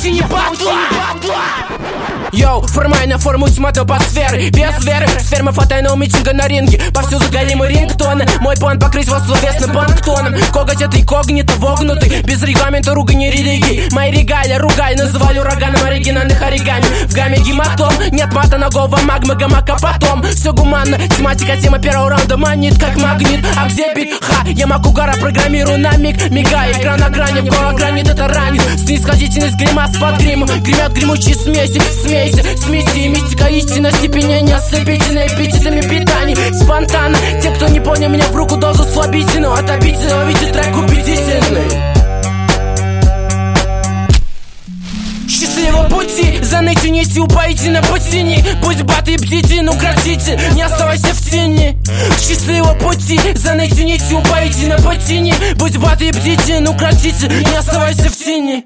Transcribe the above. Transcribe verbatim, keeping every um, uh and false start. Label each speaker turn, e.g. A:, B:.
A: паутине падла. Йоу, формально форму тьма топосферы. Без веры, сферма фатайного митинга на ринге. Повсюду галимы рингтоны. Мой план покрыть вас словесным банктоном. Коготь это инкогнито вогнутый. Без регламента ругани религии. Мои регалии ругай, называли ураганом оригинальных оригами. В гамме гематом, нет мата на голова магмы, гамака потом. Все гуманно, тематика тема первого раунда манит как магнит. А где бит? Ха, я Макугара программирую на миг. Мигая, экран на грани, в гологранит это ранит. Снисходительность гримас под гримом. Гремят гремучие смеси, смеси, смеси. Мистика истина, степенение ослепительной эпитетами питаний. Спонтанно, те, кто не понял меня, в руку дозу слабительного. От обиденного видит трек убедительный. Счастливого пути, заныйте, нести, упоите на потяни. Пусть баты и бдите, ну кратите, не оставайся в тени. Счастливого пути, заныйте, нести, упоите на потяни. Пусть баты и бдите, ну кратите, не оставайся в тени.